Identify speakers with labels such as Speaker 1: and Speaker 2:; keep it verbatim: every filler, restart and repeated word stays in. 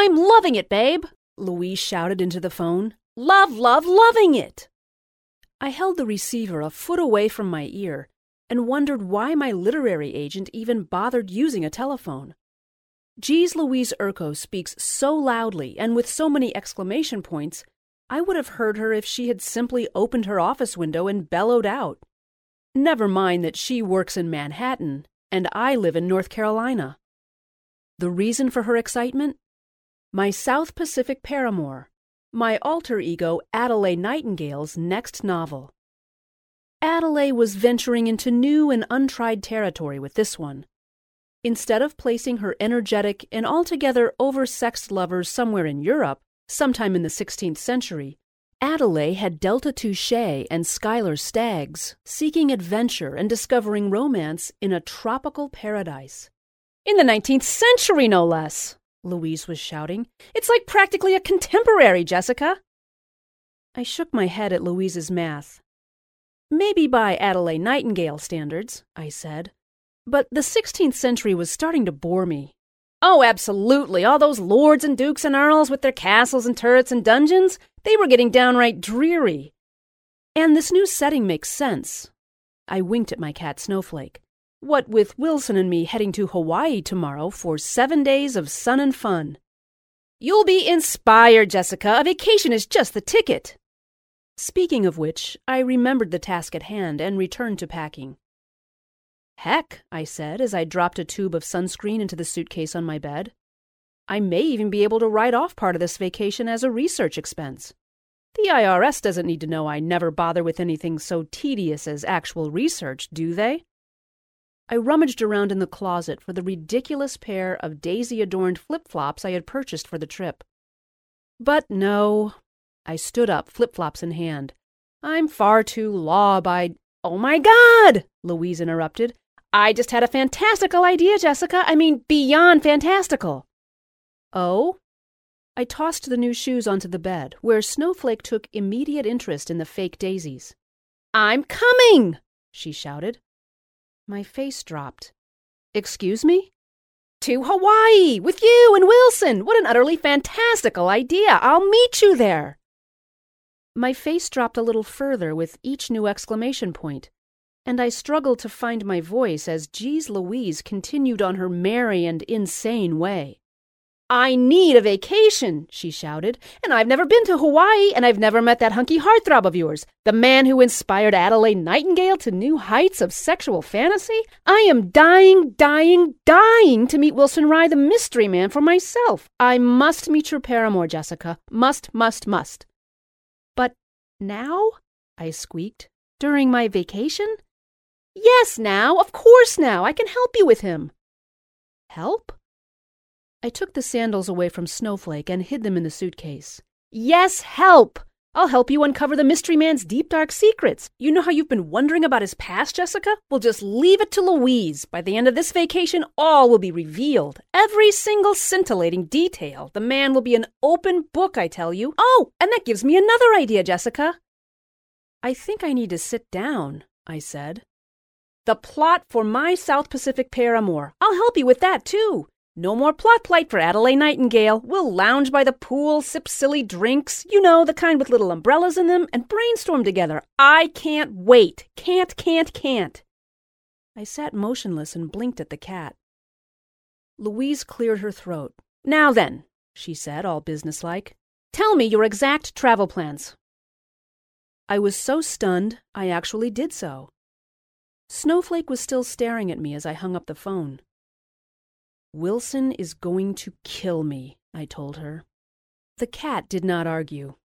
Speaker 1: I'm loving it, babe, Louise shouted into the phone. Love, love, loving it. I held the receiver a foot away from my ear and wondered why my literary agent even bothered using a telephone. Geez, Louise Urko speaks so loudly and with so many exclamation points, I would have heard her if she had simply opened her office window and bellowed out. Never mind that she works in Manhattan and I live in North Carolina. The reason for her excitement? My South Pacific paramour, my alter ego Adelaide Nightingale's next novel. Adelaide was venturing into new and untried territory with this one. Instead of placing her energetic and altogether oversexed lovers somewhere in Europe, sometime in the sixteenth century, Adelaide had Delta Touche and Schuyler Staggs, seeking adventure and discovering romance in a tropical paradise. In the nineteenth century, no less, Louise was shouting. It's like practically a contemporary, Jessica. I shook my head at Louise's math. Maybe by Adelaide Nightingale standards, I said, but the sixteenth century was starting to bore me. Oh, absolutely. All those lords and dukes and earls with their castles and turrets and dungeons, they were getting downright dreary. And this new setting makes sense. I winked at my cat Snowflake. What with Wilson and me heading to Hawaii tomorrow for seven days of sun and fun. You'll be inspired, Jessica. A vacation is just the ticket. Speaking of which, I remembered the task at hand and returned to packing. Heck, I said as I dropped a tube of sunscreen into the suitcase on my bed. I may even be able to write off part of this vacation as a research expense. The I R S doesn't need to know I never bother with anything so tedious as actual research, do they? I rummaged around in the closet for the ridiculous pair of daisy-adorned flip-flops I had purchased for the trip. But no. I stood up, flip-flops in hand. I'm far too law-abiding. Oh my God! Louise interrupted. I just had a fantastical idea, Jessica. I mean, beyond fantastical. Oh? I tossed the new shoes onto the bed, where Snowflake took immediate interest in the fake daisies. I'm coming! She shouted. My face dropped. Excuse me? To Hawaii, with you and Wilson. What an utterly fantastical idea. I'll meet you there. My face dropped a little further with each new exclamation point, and I struggled to find my voice as Geez Louise continued on her merry and insane way. I need a vacation, she shouted, and I've never been to Hawaii, and I've never met that hunky heartthrob of yours, the man who inspired Adelaide Nightingale to new heights of sexual fantasy. I am dying, dying, dying to meet Wilson Rye, the mystery man, for myself. I must meet your paramour, Jessica. Must, must, must. But now? I squeaked. During my vacation? Yes, now. Of course now. I can help you with him. Help? I took the sandals away from Snowflake and hid them in the suitcase. Yes, help! I'll help you uncover the mystery man's deep, dark secrets. You know how you've been wondering about his past, Jessica? We'll just leave it to Louise. By the end of this vacation, all will be revealed. Every single scintillating detail. The man will be an open book, I tell you. Oh, and that gives me another idea, Jessica. I think I need to sit down, I said. The plot for my South Pacific paramour. I'll help you with that, too. No more plot plight for Adelaide Nightingale. We'll lounge by the pool, sip silly drinks, you know, the kind with little umbrellas in them, and brainstorm together. I can't wait. Can't, can't, can't. I sat motionless and blinked at the cat. Louise cleared her throat. Now then, she said, all businesslike, tell me your exact travel plans. I was so stunned, I actually did so. Snowflake was still staring at me as I hung up the phone. Wilson is going to kill me, I told her. The cat did not argue.